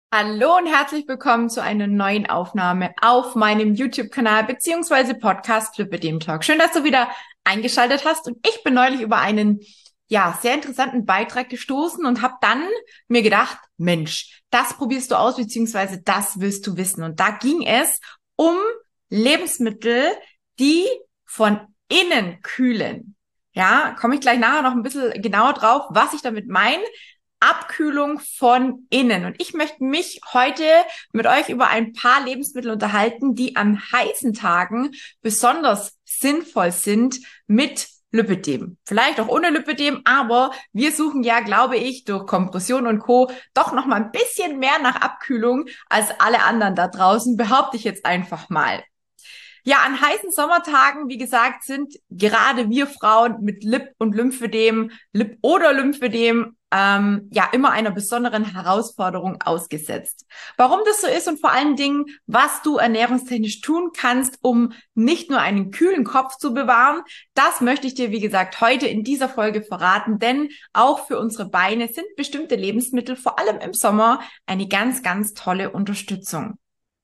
Hallo und herzlich willkommen zu einer neuen Aufnahme auf meinem YouTube-Kanal beziehungsweise Podcast Flippe dem Talk. Schön, dass du wieder eingeschaltet hast. Und ich bin neulich über einen, sehr interessanten Beitrag gestoßen und habe dann mir gedacht, Mensch, das probierst du aus beziehungsweise das willst du wissen. Und da ging es um Lebensmittel, die von innen kühlen. Ja, komme ich gleich nachher noch ein bisschen genauer drauf, was ich damit meine. Abkühlung von innen. Und ich möchte mich heute mit euch über ein paar Lebensmittel unterhalten, die an heißen Tagen besonders sinnvoll sind mit Lipödem. Vielleicht auch ohne Lipödem, aber wir suchen ja, glaube ich, durch Kompression und Co. doch noch mal ein bisschen mehr nach Abkühlung als alle anderen da draußen, behaupte ich jetzt einfach mal. Ja, an heißen Sommertagen, wie gesagt, sind gerade wir Frauen mit Lip- und Lymphödem, Lip- oder Lymphödem, immer einer besonderen Herausforderung ausgesetzt. Warum das so ist und vor allen Dingen, was du ernährungstechnisch tun kannst, um nicht nur einen kühlen Kopf zu bewahren, das möchte ich dir, wie gesagt, heute in dieser Folge verraten, denn auch für unsere Beine sind bestimmte Lebensmittel, vor allem im Sommer, eine ganz, ganz tolle Unterstützung.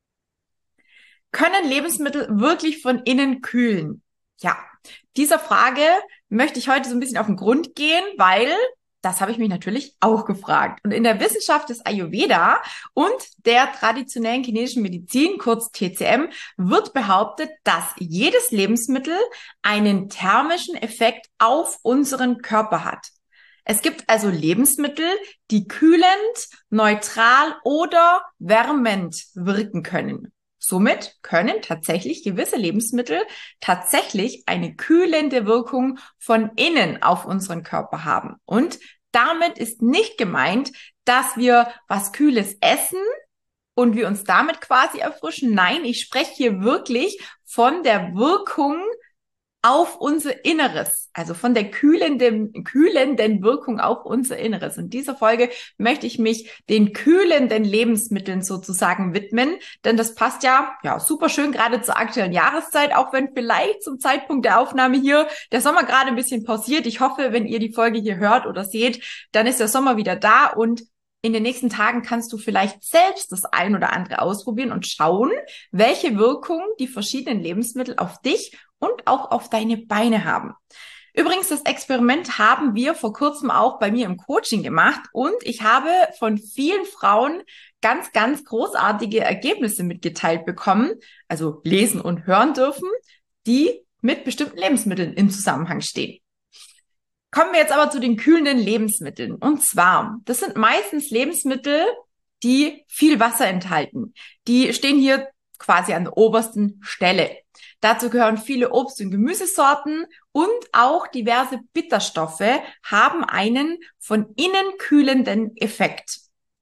Können Lebensmittel wirklich von innen kühlen? Ja, dieser Frage möchte ich heute so ein bisschen auf den Grund gehen, weil das habe ich mich natürlich auch gefragt. Und in der Wissenschaft des Ayurveda und der traditionellen chinesischen Medizin, kurz TCM, wird behauptet, dass jedes Lebensmittel einen thermischen Effekt auf unseren Körper hat. Es gibt also Lebensmittel, die kühlend, neutral oder wärmend wirken können. Somit können tatsächlich gewisse Lebensmittel tatsächlich eine kühlende Wirkung von innen auf unseren Körper haben. Und damit ist nicht gemeint, dass wir was Kühles essen und wir uns damit quasi erfrischen. Nein, ich spreche hier wirklich von der Wirkung auf unser Inneres, also von der kühlenden Wirkung auf unser Inneres. In dieser Folge möchte ich mich den kühlenden Lebensmitteln sozusagen widmen, denn das passt ja super schön gerade zur aktuellen Jahreszeit, auch wenn vielleicht zum Zeitpunkt der Aufnahme hier der Sommer gerade ein bisschen pausiert. Ich hoffe, wenn ihr die Folge hier hört oder seht, dann ist der Sommer wieder da und in den nächsten Tagen kannst du vielleicht selbst das ein oder andere ausprobieren und schauen, welche Wirkung die verschiedenen Lebensmittel auf dich und auch auf deine Beine haben. Übrigens, das Experiment haben wir vor kurzem auch bei mir im Coaching gemacht und ich habe von vielen Frauen ganz, ganz großartige Ergebnisse mitgeteilt bekommen, also lesen und hören dürfen, die mit bestimmten Lebensmitteln im Zusammenhang stehen. Kommen wir jetzt aber zu den kühlenden Lebensmitteln. Und zwar, das sind meistens Lebensmittel, die viel Wasser enthalten. Die stehen hier quasi an der obersten Stelle. Dazu gehören viele Obst- und Gemüsesorten und auch diverse Bitterstoffe haben einen von innen kühlenden Effekt.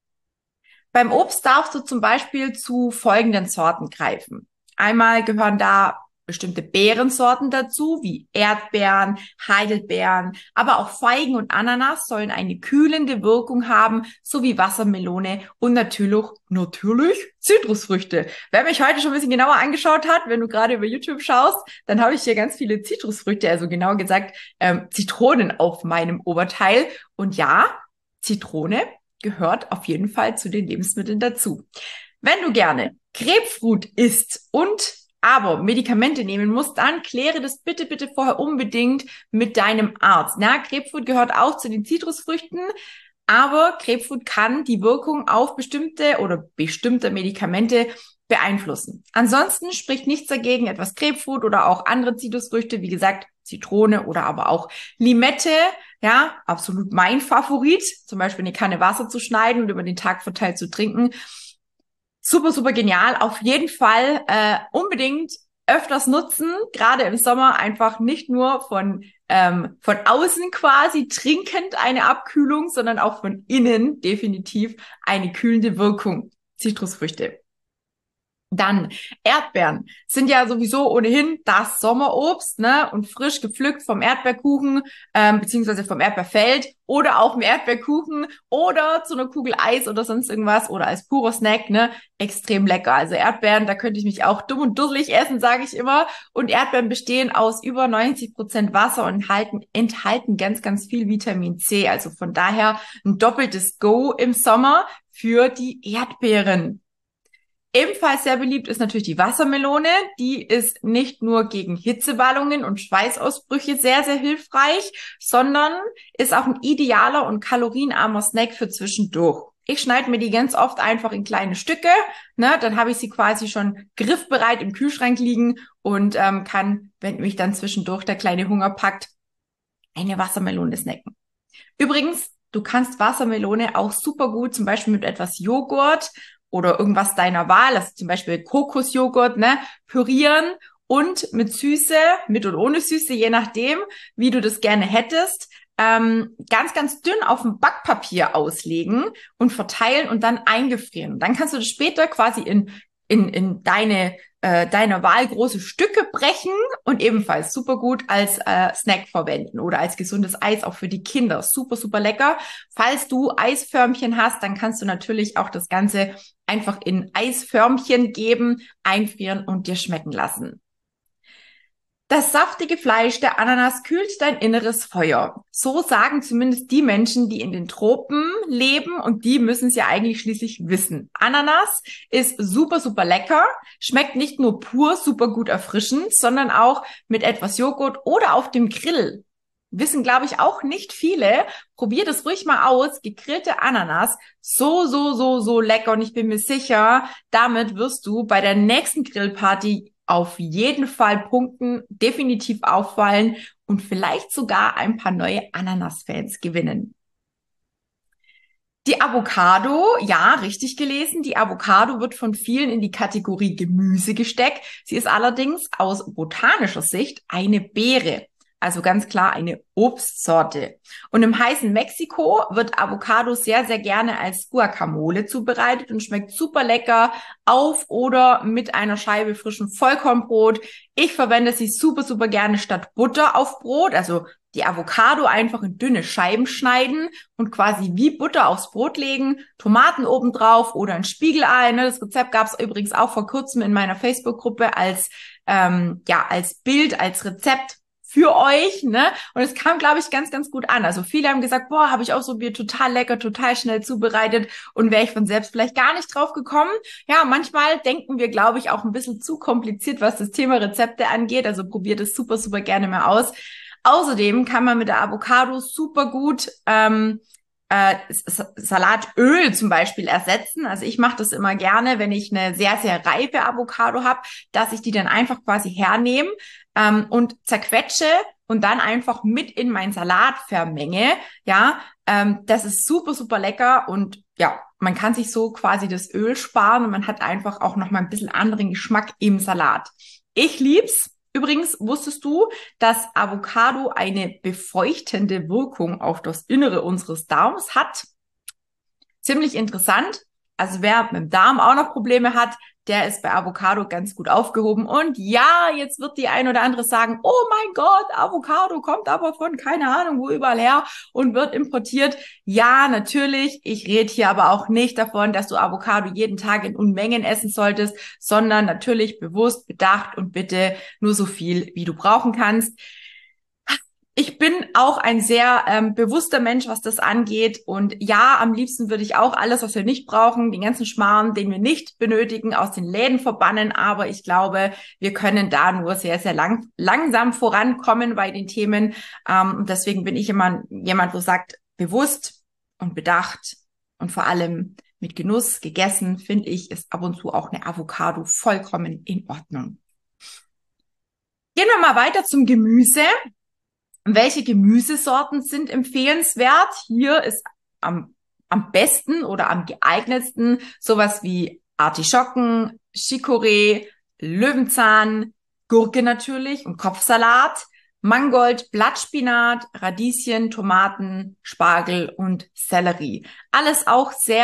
Beim Obst darfst du zum Beispiel zu folgenden Sorten greifen. Einmal gehören da bestimmte Beerensorten dazu, wie Erdbeeren, Heidelbeeren, aber auch Feigen und Ananas sollen eine kühlende Wirkung haben, sowie Wassermelone und natürlich Zitrusfrüchte. Wer mich heute schon ein bisschen genauer angeschaut hat, wenn du gerade über YouTube schaust, dann habe ich hier ganz viele Zitrusfrüchte, also genauer gesagt Zitronen auf meinem Oberteil. Und ja, Zitrone gehört auf jeden Fall zu den Lebensmitteln dazu. Wenn du gerne Grapefruit isst und aber Medikamente nehmen musst, dann kläre das bitte vorher unbedingt mit deinem Arzt. Na, Grapefruit gehört auch zu den Zitrusfrüchten, aber Grapefruit kann die Wirkung auf bestimmte Medikamente beeinflussen. Ansonsten spricht nichts dagegen, etwas Grapefruit oder auch andere Zitrusfrüchte, wie gesagt, Zitrone oder aber auch Limette, ja, absolut mein Favorit, zum Beispiel eine Kanne Wasser zu schneiden und über den Tag verteilt zu trinken. Super, super genial. Auf jeden Fall unbedingt öfters nutzen, gerade im Sommer einfach nicht nur von außen quasi trinkend eine Abkühlung, sondern auch von innen definitiv eine kühlende Wirkung. Zitrusfrüchte. Dann Erdbeeren sind ja sowieso ohnehin das Sommerobst, ne? Und frisch gepflückt vom Erdbeerkuchen, beziehungsweise vom Erdbeerfeld oder auch im Erdbeerkuchen oder zu einer Kugel Eis oder sonst irgendwas oder als purer Snack, ne? Extrem lecker. Also Erdbeeren, da könnte ich mich auch dumm und dusselig essen, sage ich immer. Und Erdbeeren bestehen aus über 90% Wasser und enthalten ganz, ganz viel Vitamin C. Also von daher ein doppeltes Go im Sommer für die Erdbeeren. Ebenfalls sehr beliebt ist natürlich die Wassermelone. Die ist nicht nur gegen Hitzewallungen und Schweißausbrüche sehr, sehr hilfreich, sondern ist auch ein idealer und kalorienarmer Snack für zwischendurch. Ich schneide mir die ganz oft einfach in kleine Stücke, ne? Dann habe ich sie quasi schon griffbereit im Kühlschrank liegen und kann, wenn mich dann zwischendurch der kleine Hunger packt, eine Wassermelone snacken. Übrigens, du kannst Wassermelone auch super gut, zum Beispiel mit etwas Joghurt oder irgendwas deiner Wahl, also zum Beispiel Kokosjoghurt, ne, pürieren und mit Süße, mit und ohne Süße, je nachdem, wie du das gerne hättest, ganz, ganz dünn auf dem Backpapier auslegen und verteilen und dann eingefrieren. Und dann kannst du das später quasi in deiner Wahl große Stücke brechen und ebenfalls super gut als Snack verwenden oder als gesundes Eis auch für die Kinder. Super, super lecker. Falls du Eisförmchen hast, dann kannst du natürlich auch das Ganze einfach in Eisförmchen geben, einfrieren und dir schmecken lassen. Das saftige Fleisch der Ananas kühlt dein inneres Feuer. So sagen zumindest die Menschen, die in den Tropen leben und die müssen es ja eigentlich schließlich wissen. Ananas ist super, super lecker, schmeckt nicht nur pur super gut erfrischend, sondern auch mit etwas Joghurt oder auf dem Grill. Wissen, glaube ich, auch nicht viele. Probier das ruhig mal aus. Gegrillte Ananas, so lecker und ich bin mir sicher, damit wirst du bei der nächsten Grillparty auf jeden Fall punkten, definitiv auffallen und vielleicht sogar ein paar neue Ananas-Fans gewinnen. Die Avocado, ja, richtig gelesen. Die Avocado wird von vielen in die Kategorie Gemüse gesteckt. Sie ist allerdings aus botanischer Sicht eine Beere. Also ganz klar eine Obstsorte. Und im heißen Mexiko wird Avocado sehr, sehr gerne als Guacamole zubereitet und schmeckt super lecker auf oder mit einer Scheibe frischen Vollkornbrot. Ich verwende sie super, super gerne statt Butter auf Brot. Also die Avocado einfach in dünne Scheiben schneiden und quasi wie Butter aufs Brot legen, Tomaten obendrauf oder ein Spiegelei. Ne? Das Rezept gab es übrigens auch vor kurzem in meiner Facebook-Gruppe als Bild, als Rezept für euch, ne? Und es kam, glaube ich, ganz, ganz gut an. Also viele haben gesagt, boah, habe ich auch so Bier total lecker, total schnell zubereitet und wäre ich von selbst vielleicht gar nicht drauf gekommen. Ja, manchmal denken wir, glaube ich, auch ein bisschen zu kompliziert, was das Thema Rezepte angeht. Also probiert es super, super gerne mal aus. Außerdem kann man mit der Avocado super gut Salatöl zum Beispiel ersetzen. Also ich mache das immer gerne, wenn ich eine sehr, sehr reife Avocado habe, dass ich die dann einfach quasi hernehme und zerquetsche und dann einfach mit in meinen Salat vermenge. Ja, das ist super, super lecker und ja, man kann sich so quasi das Öl sparen und man hat einfach auch noch mal ein bisschen anderen Geschmack im Salat. Ich lieb's. Übrigens, wusstest du, dass Avocado eine befeuchtende Wirkung auf das Innere unseres Darms hat? Ziemlich interessant. Also wer mit dem Darm auch noch Probleme hat, der ist bei Avocado ganz gut aufgehoben. Und ja, jetzt wird die ein oder andere sagen, oh mein Gott, Avocado kommt aber von keine Ahnung wo überall her und wird importiert. Ja, natürlich. Ich rede hier aber auch nicht davon, dass du Avocado jeden Tag in Unmengen essen solltest, sondern natürlich bewusst, bedacht und bitte nur so viel, wie du brauchen kannst. Ich bin auch ein sehr bewusster Mensch, was das angeht. Und ja, am liebsten würde ich auch alles, was wir nicht brauchen, den ganzen Schmarrn, den wir nicht benötigen, aus den Läden verbannen. Aber ich glaube, wir können da nur sehr, sehr langsam vorankommen bei den Themen. Und deswegen bin ich immer jemand, wo sagt, bewusst und bedacht und vor allem mit Genuss gegessen, finde ich, ist ab und zu auch eine Avocado vollkommen in Ordnung. Gehen wir mal weiter zum Gemüse. Welche Gemüsesorten sind empfehlenswert? Hier ist am besten oder am geeignetsten sowas wie Artischocken, Chicorée, Löwenzahn, Gurke natürlich und Kopfsalat, Mangold, Blattspinat, Radieschen, Tomaten, Spargel und Sellerie. Alles auch sehr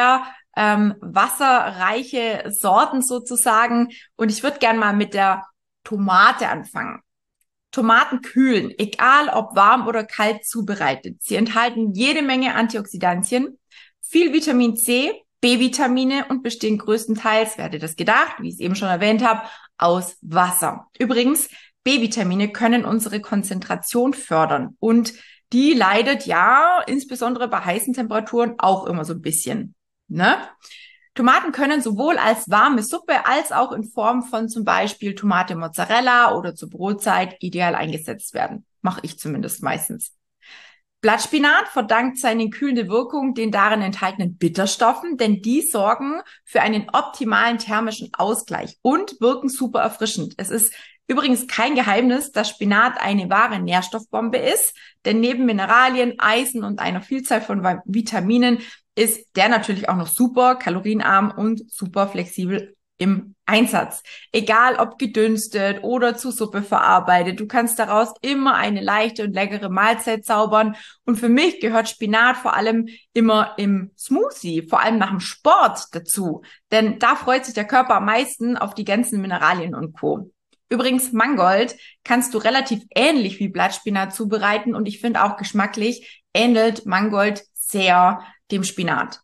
wasserreiche Sorten sozusagen. Und ich würde gern mal mit der Tomate anfangen. Tomaten kühlen, egal ob warm oder kalt zubereitet. Sie enthalten jede Menge Antioxidantien, viel Vitamin C, B-Vitamine und bestehen größtenteils, wer hätte das gedacht, wie ich es eben schon erwähnt habe, aus Wasser. Übrigens, B-Vitamine können unsere Konzentration fördern und die leidet ja insbesondere bei heißen Temperaturen auch immer so ein bisschen, ne? Tomaten können sowohl als warme Suppe als auch in Form von zum Beispiel Tomate Mozzarella oder zur Brotzeit ideal eingesetzt werden. Mache ich zumindest meistens. Blattspinat verdankt seine kühlende Wirkung den darin enthaltenen Bitterstoffen, denn die sorgen für einen optimalen thermischen Ausgleich und wirken super erfrischend. Es ist übrigens kein Geheimnis, dass Spinat eine wahre Nährstoffbombe ist, denn neben Mineralien, Eisen und einer Vielzahl von Vitaminen ist der natürlich auch noch super kalorienarm und super flexibel im Einsatz. Egal ob gedünstet oder zu Suppe verarbeitet, du kannst daraus immer eine leichte und leckere Mahlzeit zaubern. Und für mich gehört Spinat vor allem immer im Smoothie, vor allem nach dem Sport dazu. Denn da freut sich der Körper am meisten auf die ganzen Mineralien und Co. Übrigens, Mangold kannst du relativ ähnlich wie Blattspinat zubereiten und ich finde auch geschmacklich ähnelt Mangold sehr dem Spinat.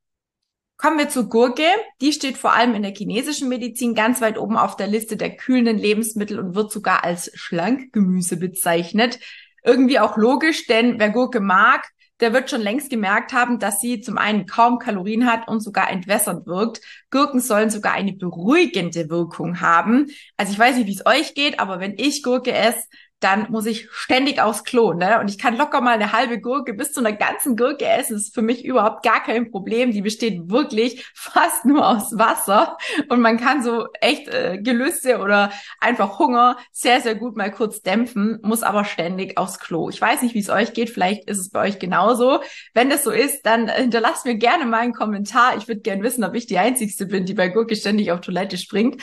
Kommen wir zur Gurke. Die steht vor allem in der chinesischen Medizin ganz weit oben auf der Liste der kühlenden Lebensmittel und wird sogar als Schlankgemüse bezeichnet. Irgendwie auch logisch, denn wer Gurke mag, der wird schon längst gemerkt haben, dass sie zum einen kaum Kalorien hat und sogar entwässernd wirkt. Gurken sollen sogar eine beruhigende Wirkung haben. Also ich weiß nicht, wie es euch geht, aber wenn ich Gurke esse, dann muss ich ständig aufs Klo, ne? Und ich kann locker mal eine halbe Gurke bis zu einer ganzen Gurke essen. Das ist für mich überhaupt gar kein Problem. Die besteht wirklich fast nur aus Wasser. Und man kann so echt Gelüste oder einfach Hunger sehr, sehr gut mal kurz dämpfen, muss aber ständig aufs Klo. Ich weiß nicht, wie es euch geht. Vielleicht ist es bei euch genauso. Wenn das so ist, dann hinterlasst mir gerne mal einen Kommentar. Ich würde gerne wissen, ob ich die Einzigste bin, die bei Gurke ständig auf Toilette springt.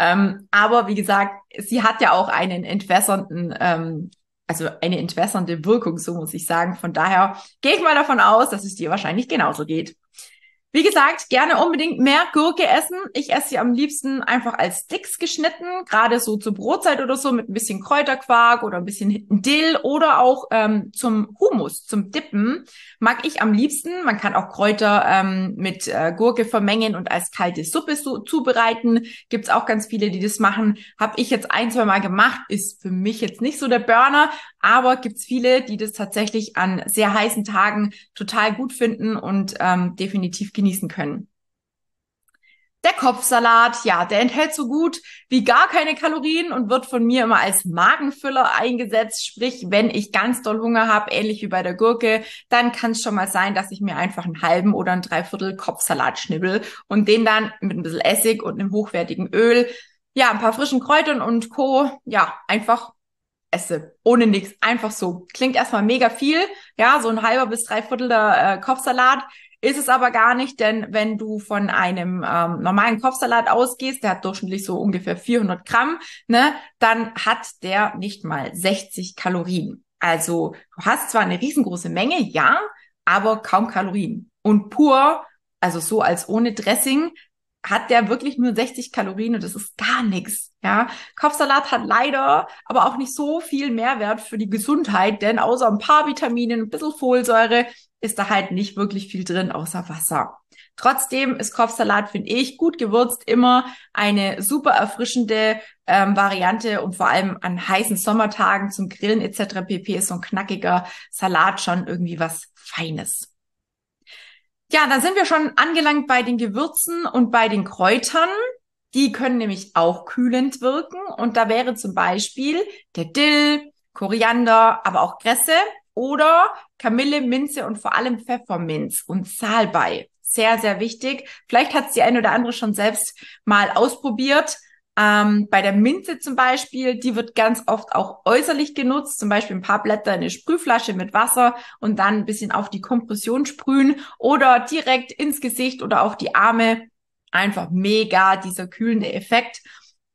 Aber wie gesagt, sie hat ja auch einen entwässernden also eine entwässernde Wirkung, so muss ich sagen. Von daher gehe ich mal davon aus, dass es dir wahrscheinlich genauso geht. Wie gesagt, gerne unbedingt mehr Gurke essen. Ich esse sie am liebsten einfach als Sticks geschnitten, gerade so zur Brotzeit oder so mit ein bisschen Kräuterquark oder ein bisschen Dill oder auch zum Hummus, zum Dippen mag ich am liebsten. Man kann auch Kräuter mit Gurke vermengen und als kalte Suppe so zubereiten. Gibt's auch ganz viele, die das machen. Habe ich jetzt ein, zwei Mal gemacht. Ist für mich jetzt nicht so der Burner, aber gibt's viele, die das tatsächlich an sehr heißen Tagen total gut finden und definitiv genießen können. Der Kopfsalat, ja, der enthält so gut wie gar keine Kalorien und wird von mir immer als Magenfüller eingesetzt. Sprich, wenn ich ganz doll Hunger habe, ähnlich wie bei der Gurke, dann kann es schon mal sein, dass ich mir einfach einen halben oder ein Dreiviertel Kopfsalat schnibbel und den dann mit ein bisschen Essig und einem hochwertigen Öl, ja, ein paar frischen Kräutern und Co., ja, einfach esse. Ohne nichts. Einfach so. Klingt erstmal mega viel. Ja, so ein halber bis dreiviertel der Kopfsalat. Ist es aber gar nicht, denn wenn du von einem normalen Kopfsalat ausgehst, der hat durchschnittlich so ungefähr 400 Gramm, ne, dann hat der nicht mal 60 Kalorien. Also du hast zwar eine riesengroße Menge, ja, aber kaum Kalorien. Und pur, also so als ohne Dressing, hat der wirklich nur 60 Kalorien und das ist gar nichts. Ja, Kopfsalat hat leider aber auch nicht so viel Mehrwert für die Gesundheit, denn außer ein paar Vitaminen, ein bisschen Folsäure ist da halt nicht wirklich viel drin, außer Wasser. Trotzdem ist Kopfsalat, finde ich, gut gewürzt immer eine super erfrischende Variante und vor allem an heißen Sommertagen zum Grillen etc. pp. Ist so ein knackiger Salat schon irgendwie was Feines. Ja, da sind wir schon angelangt bei den Gewürzen und bei den Kräutern. Die können nämlich auch kühlend wirken und da wäre zum Beispiel der Dill, Koriander, aber auch Kresse oder Kamille, Minze und vor allem Pfefferminz und Salbei. Sehr, sehr wichtig. Vielleicht hat es die eine oder andere schon selbst mal ausprobiert. Bei der Minze zum Beispiel, die wird ganz oft auch äußerlich genutzt, zum Beispiel ein paar Blätter in eine Sprühflasche mit Wasser und dann ein bisschen auf die Kompression sprühen oder direkt ins Gesicht oder auf die Arme. Einfach mega, dieser kühlende Effekt.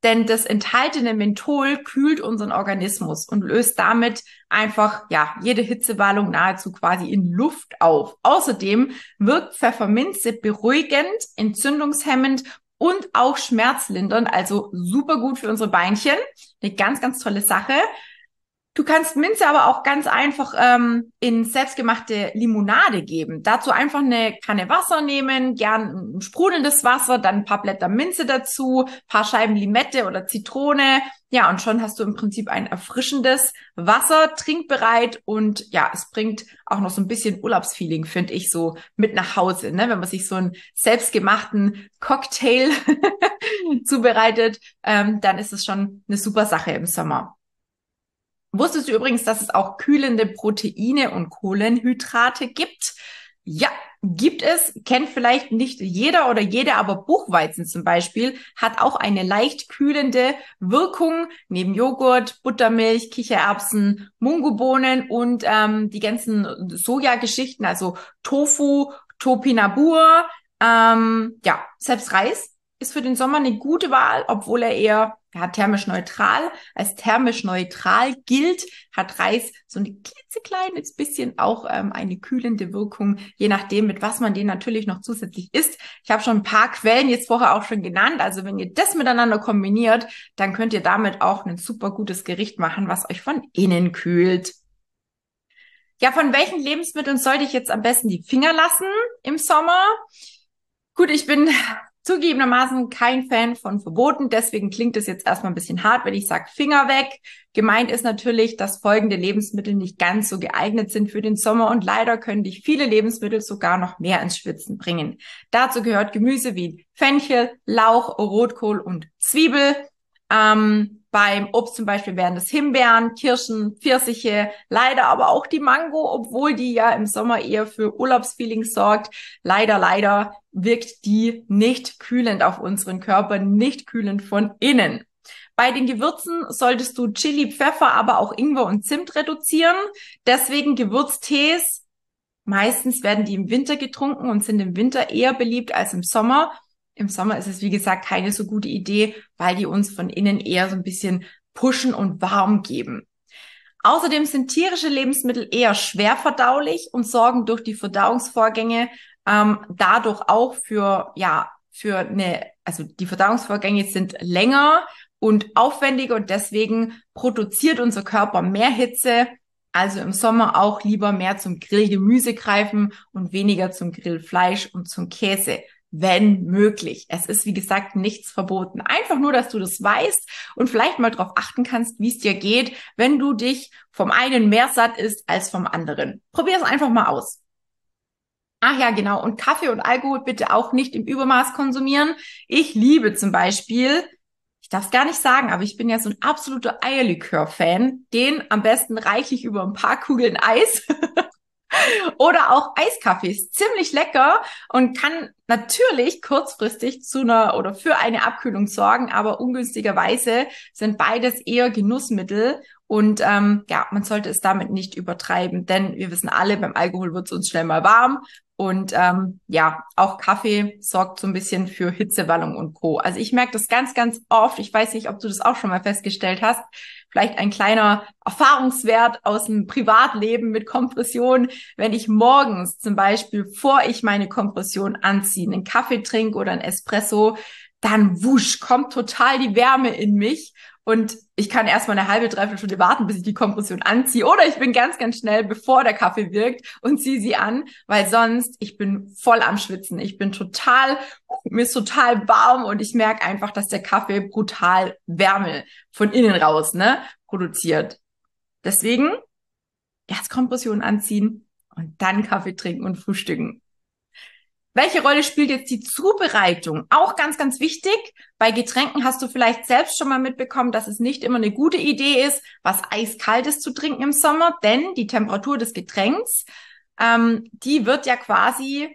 denn das enthaltene Menthol kühlt unseren Organismus und löst damit einfach, ja, jede Hitzewallung nahezu quasi in Luft auf. Außerdem wirkt Pfefferminze beruhigend, entzündungshemmend und auch schmerzlindernd, also super gut für unsere Beinchen. Eine ganz, ganz tolle Sache. Du kannst Minze aber auch ganz einfach in selbstgemachte Limonade geben. Dazu einfach eine Kanne Wasser nehmen, gern ein sprudelndes Wasser, dann ein paar Blätter Minze dazu, paar Scheiben Limette oder Zitrone. Ja, und schon hast du im Prinzip ein erfrischendes Wasser, trinkbereit und ja, es bringt auch noch so ein bisschen Urlaubsfeeling, finde ich, so mit nach Hause, ne? Wenn man sich so einen selbstgemachten Cocktail zubereitet, dann ist es schon eine super Sache im Sommer. Wusstest du übrigens, dass es auch kühlende Proteine und Kohlenhydrate gibt? Ja, gibt es. Kennt vielleicht nicht jeder oder jede, aber Buchweizen zum Beispiel hat auch eine leicht kühlende Wirkung. Neben Joghurt, Buttermilch, Kichererbsen, Mungobohnen und die ganzen Sojageschichten, also Tofu, Topinambur. Ja, selbst Reis ist für den Sommer eine gute Wahl, obwohl er eher thermisch neutral, als thermisch neutral gilt, hat Reis so ein klitzekleines bisschen auch eine kühlende Wirkung, je nachdem, mit was man den natürlich noch zusätzlich isst. Ich habe schon ein paar Quellen jetzt vorher auch schon genannt, also wenn ihr das miteinander kombiniert, dann könnt ihr damit auch ein super gutes Gericht machen, was euch von innen kühlt. Ja, von welchen Lebensmitteln sollte ich jetzt am besten die Finger lassen im Sommer? Gut, ich bin zugegebenermaßen kein Fan von Verboten, deswegen klingt es jetzt erstmal ein bisschen hart, wenn ich sage Finger weg. Gemeint ist natürlich, dass folgende Lebensmittel nicht ganz so geeignet sind für den Sommer und leider können dich viele Lebensmittel sogar noch mehr ins Schwitzen bringen. Dazu gehört Gemüse wie Fenchel, Lauch, Rotkohl und Zwiebel. Beim Obst zum Beispiel wären das Himbeeren, Kirschen, Pfirsiche, leider aber auch die Mango, obwohl die ja im Sommer eher für Urlaubsfeeling sorgt. Leider wirkt die nicht kühlend auf unseren Körper, nicht kühlend von innen. Bei den Gewürzen solltest du Chili, Pfeffer, aber auch Ingwer und Zimt reduzieren. Deswegen Gewürztees. Meistens werden die im Winter getrunken und sind im Winter eher beliebt als im Sommer. Im Sommer ist es, wie gesagt, keine so gute Idee, weil die uns von innen eher so ein bisschen pushen und warm geben. Außerdem sind tierische Lebensmittel eher schwer verdaulich und sorgen durch die Verdauungsvorgänge dadurch auch also die Verdauungsvorgänge sind länger und aufwendiger und deswegen produziert unser Körper mehr Hitze. Also im Sommer auch lieber mehr zum Grillgemüse greifen und weniger zum Grillfleisch und zum Käse, wenn möglich. Es ist, wie gesagt, nichts verboten. Einfach nur, dass du das weißt und vielleicht mal darauf achten kannst, wie es dir geht, wenn du dich vom einen mehr satt isst als vom anderen. Probier es einfach mal aus. Ach ja, genau. Und Kaffee und Alkohol bitte auch nicht im Übermaß konsumieren. Ich liebe zum Beispiel, ich darf es gar nicht sagen, aber ich bin ja so ein absoluter Eierlikör-Fan. Den am besten reichlich über ein paar Kugeln Eis. Oder auch Eiskaffee ist ziemlich lecker und kann natürlich kurzfristig zu einer oder für eine Abkühlung sorgen, aber ungünstigerweise sind beides eher Genussmittel und ja, man sollte es damit nicht übertreiben, denn wir wissen alle, beim Alkohol wird es uns schnell mal warm und ja, auch Kaffee sorgt so ein bisschen für Hitzewallung und Co. Also ich merke das ganz, ganz oft. Ich weiß nicht, ob du das auch schon mal festgestellt hast. Vielleicht ein kleiner Erfahrungswert aus dem Privatleben mit Kompression. Wenn ich morgens zum Beispiel, bevor ich meine Kompression anziehe, einen Kaffee trinke oder einen Espresso, dann wusch, kommt total die Wärme in mich und ich kann erstmal eine halbe, dreiviertel Stunde warten, bis ich die Kompression anziehe oder ich bin ganz, ganz schnell, bevor der Kaffee wirkt und ziehe sie an, weil sonst, ich bin voll am Schwitzen. Mir ist total warm und ich merke einfach, dass der Kaffee brutal Wärme von innen raus, produziert. Deswegen erst Kompression anziehen und dann Kaffee trinken und frühstücken. Welche Rolle spielt jetzt die Zubereitung? Auch ganz, ganz wichtig. Bei Getränken hast du vielleicht selbst schon mal mitbekommen, dass es nicht immer eine gute Idee ist, was Eiskaltes zu trinken im Sommer, denn die Temperatur des Getränks, die wird ja quasi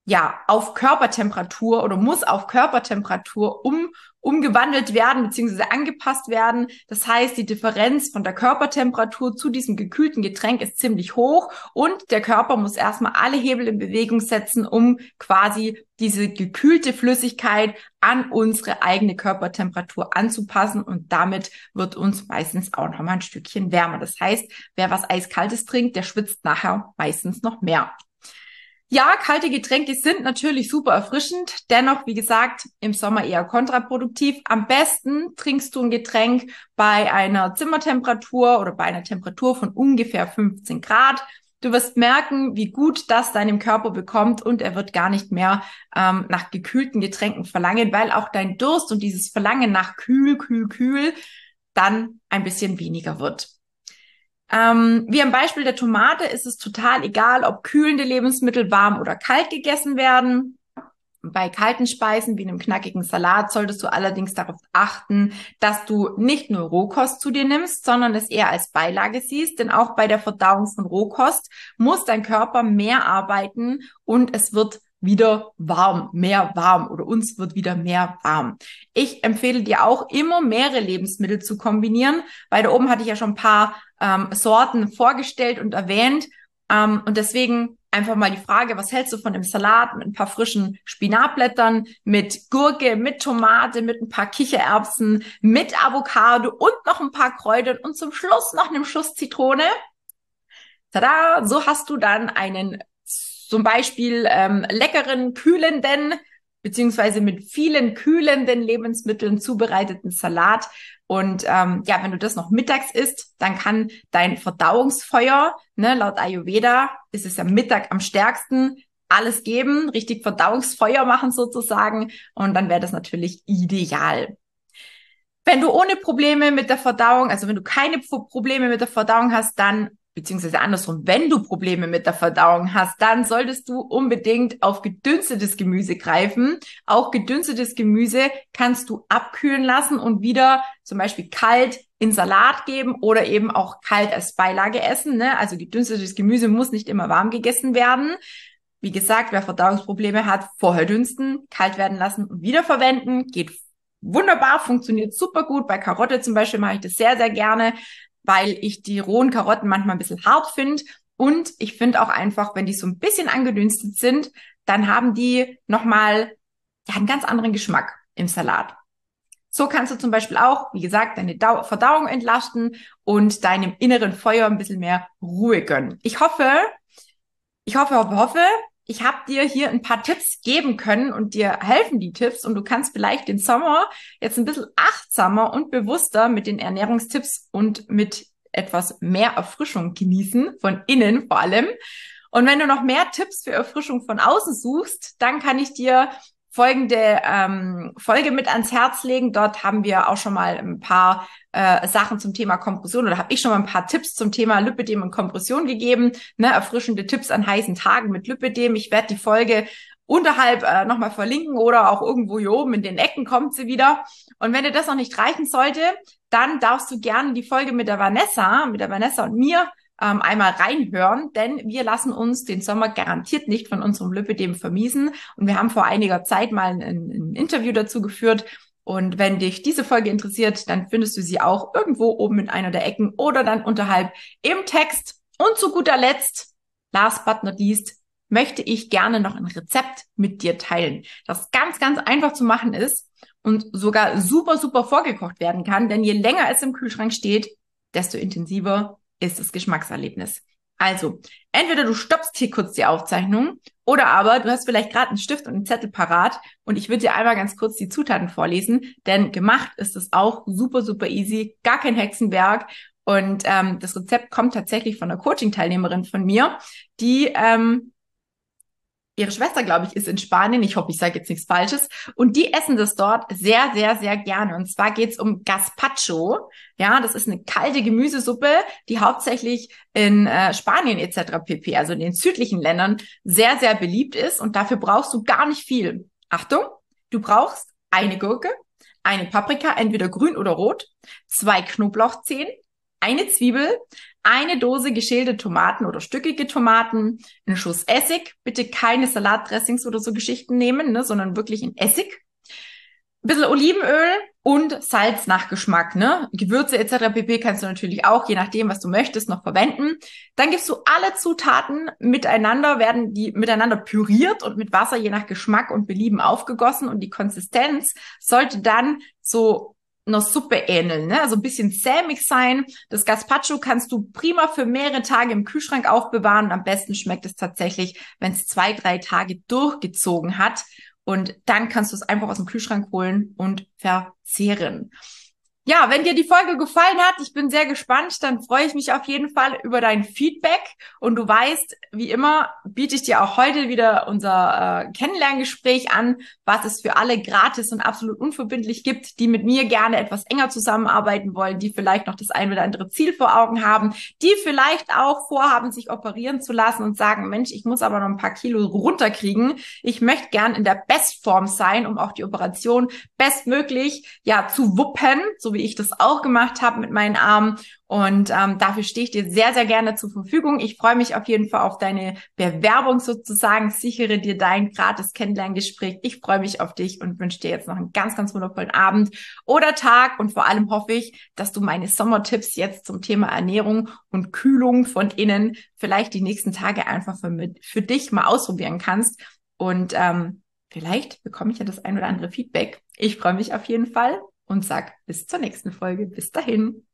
ja, auf Körpertemperatur oder muss auf Körpertemperatur umgewandelt werden beziehungsweise angepasst werden. Das heißt, die Differenz von der Körpertemperatur zu diesem gekühlten Getränk ist ziemlich hoch und der Körper muss erstmal alle Hebel in Bewegung setzen, um quasi diese gekühlte Flüssigkeit an unsere eigene Körpertemperatur anzupassen und damit wird uns meistens auch noch mal ein Stückchen wärmer. Das heißt, wer was Eiskaltes trinkt, der schwitzt nachher meistens noch mehr. Ja, kalte Getränke sind natürlich super erfrischend. Dennoch, wie gesagt, im Sommer eher kontraproduktiv. Am besten trinkst du ein Getränk bei einer Zimmertemperatur oder bei einer Temperatur von ungefähr 15 Grad. Du wirst merken, wie gut das deinem Körper bekommt und er wird gar nicht mehr nach gekühlten Getränken verlangen, weil auch dein Durst und dieses Verlangen nach kühl dann ein bisschen weniger wird. Wie am Beispiel der Tomate ist es total egal, ob kühlende Lebensmittel warm oder kalt gegessen werden. Bei kalten Speisen wie einem knackigen Salat solltest du allerdings darauf achten, dass du nicht nur Rohkost zu dir nimmst, sondern es eher als Beilage siehst. Denn auch bei der Verdauung von Rohkost muss dein Körper mehr arbeiten und es wird wieder warm, mehr warm oder uns wird wieder mehr warm. Ich empfehle dir auch immer mehrere Lebensmittel zu kombinieren, weil da oben hatte ich ja schon ein paar Sorten vorgestellt und erwähnt. Und deswegen einfach mal die Frage, was hältst du von dem Salat mit ein paar frischen Spinatblättern, mit Gurke, mit Tomate, mit ein paar Kichererbsen, mit Avocado und noch ein paar Kräutern und zum Schluss noch einem Schuss Zitrone. Tada, so hast du dann einen zum Beispiel leckeren, kühlenden, beziehungsweise mit vielen kühlenden Lebensmitteln zubereiteten Salat. Und ja, wenn du das noch mittags isst, dann kann dein Verdauungsfeuer, ne, laut Ayurveda ist es ja Mittag am stärksten, alles geben, richtig Verdauungsfeuer machen sozusagen. Und dann wäre das natürlich ideal. Wenn du ohne Probleme mit der Verdauung, also wenn du keine Probleme mit der Verdauung hast, dann, beziehungsweise andersrum, wenn du Probleme mit der Verdauung hast, dann solltest du unbedingt auf gedünstetes Gemüse greifen. Auch gedünstetes Gemüse kannst du abkühlen lassen und wieder zum Beispiel kalt in Salat geben oder eben auch kalt als Beilage essen, ne? Also gedünstetes Gemüse muss nicht immer warm gegessen werden. Wie gesagt, wer Verdauungsprobleme hat, vorher dünsten, kalt werden lassen und wiederverwenden, geht wunderbar, funktioniert super gut. Bei Karotte zum Beispiel mache ich das sehr, sehr gerne, weil ich die rohen Karotten manchmal ein bisschen hart finde. Und ich finde auch einfach, wenn die so ein bisschen angedünstet sind, dann haben die nochmal ja, einen ganz anderen Geschmack im Salat. So kannst du zum Beispiel auch, wie gesagt, deine Verdauung entlasten und deinem inneren Feuer ein bisschen mehr Ruhe gönnen. Ich hoffe, ich habe dir hier ein paar Tipps geben können und dir helfen die Tipps und du kannst vielleicht den Sommer jetzt ein bisschen achtsamer und bewusster mit den Ernährungstipps und mit etwas mehr Erfrischung genießen, von innen vor allem. Und wenn du noch mehr Tipps für Erfrischung von außen suchst, dann kann ich dir folgende Folge mit ans Herz legen. Dort haben wir auch schon mal ein paar Sachen zum Thema Kompression oder habe ich schon mal ein paar Tipps zum Thema Lipödem und Kompression gegeben. Ne, erfrischende Tipps an heißen Tagen mit Lipödem. Ich werde die Folge unterhalb nochmal verlinken oder auch irgendwo hier oben in den Ecken kommt sie wieder. Und wenn dir das noch nicht reichen sollte, dann darfst du gerne die Folge mit der Vanessa und mir einmal reinhören, denn wir lassen uns den Sommer garantiert nicht von unserem Lipödem vermiesen. Und wir haben vor einiger Zeit mal ein Interview dazu geführt. Und wenn dich diese Folge interessiert, dann findest du sie auch irgendwo oben in einer der Ecken oder dann unterhalb im Text. Und zu guter Letzt, last but not least, möchte ich gerne noch ein Rezept mit dir teilen, das ganz, ganz einfach zu machen ist und sogar super, super vorgekocht werden kann. Denn je länger es im Kühlschrank steht, desto intensiver ist das Geschmackserlebnis. Also, entweder du stoppst hier kurz die Aufzeichnung oder aber du hast vielleicht gerade einen Stift und einen Zettel parat und ich würde dir einmal ganz kurz die Zutaten vorlesen, denn gemacht ist es auch super, super easy, gar kein Hexenwerk und das Rezept kommt tatsächlich von einer Coaching-Teilnehmerin von mir, die ihre Schwester, glaube ich, ist in Spanien. Ich hoffe, ich sage jetzt nichts Falsches. Und die essen das dort sehr, sehr, sehr gerne. Und zwar geht's um Gazpacho. Ja, das ist eine kalte Gemüsesuppe, die hauptsächlich in Spanien etc. pp., also in den südlichen Ländern, sehr, sehr beliebt ist. Und dafür brauchst du gar nicht viel. Achtung, du brauchst eine Gurke, eine Paprika, entweder grün oder rot, 2 Knoblauchzehen, eine Zwiebel, eine Dose geschälte Tomaten oder stückige Tomaten, einen Schuss Essig, bitte keine Salatdressings oder so Geschichten nehmen, ne, sondern wirklich in Essig. Ein bisschen Olivenöl und Salz nach Geschmack, ne? Gewürze etc. pp. Kannst du natürlich auch, je nachdem, was du möchtest, noch verwenden. Dann gibst du alle Zutaten miteinander, werden die miteinander püriert und mit Wasser je nach Geschmack und Belieben aufgegossen und die Konsistenz sollte dann so einer Suppe ähneln, ne? Also ein bisschen sämig sein. Das Gazpacho kannst du prima für mehrere Tage im Kühlschrank aufbewahren. Am besten schmeckt es tatsächlich, wenn es 2-3 Tage durchgezogen hat. Und dann kannst du es einfach aus dem Kühlschrank holen und verzehren. Ja, wenn dir die Folge gefallen hat, ich bin sehr gespannt, dann freue ich mich auf jeden Fall über dein Feedback. Und du weißt, wie immer, biete ich dir auch heute wieder unser Kennenlerngespräch an, was es für alle gratis und absolut unverbindlich gibt, die mit mir gerne etwas enger zusammenarbeiten wollen, die vielleicht noch das ein oder andere Ziel vor Augen haben, die vielleicht auch vorhaben, sich operieren zu lassen und sagen, Mensch, ich muss aber noch ein paar Kilo runterkriegen. Ich möchte gern in der Bestform sein, um auch die Operation bestmöglich ja zu wuppen, so wie ich das auch gemacht habe mit meinen Armen. Und dafür stehe ich dir sehr, sehr gerne zur Verfügung. Ich freue mich auf jeden Fall auf deine Bewerbung sozusagen. Sichere dir dein gratis Kennenlerngespräch. Ich freue mich auf dich und wünsche dir jetzt noch einen ganz, ganz wundervollen Abend oder Tag. Und vor allem hoffe ich, dass du meine Sommertipps jetzt zum Thema Ernährung und Kühlung von innen vielleicht die nächsten Tage einfach für dich mal ausprobieren kannst. Und vielleicht bekomme ich ja das ein oder andere Feedback. Ich freue mich auf jeden Fall und sag bis zur nächsten Folge. Bis dahin.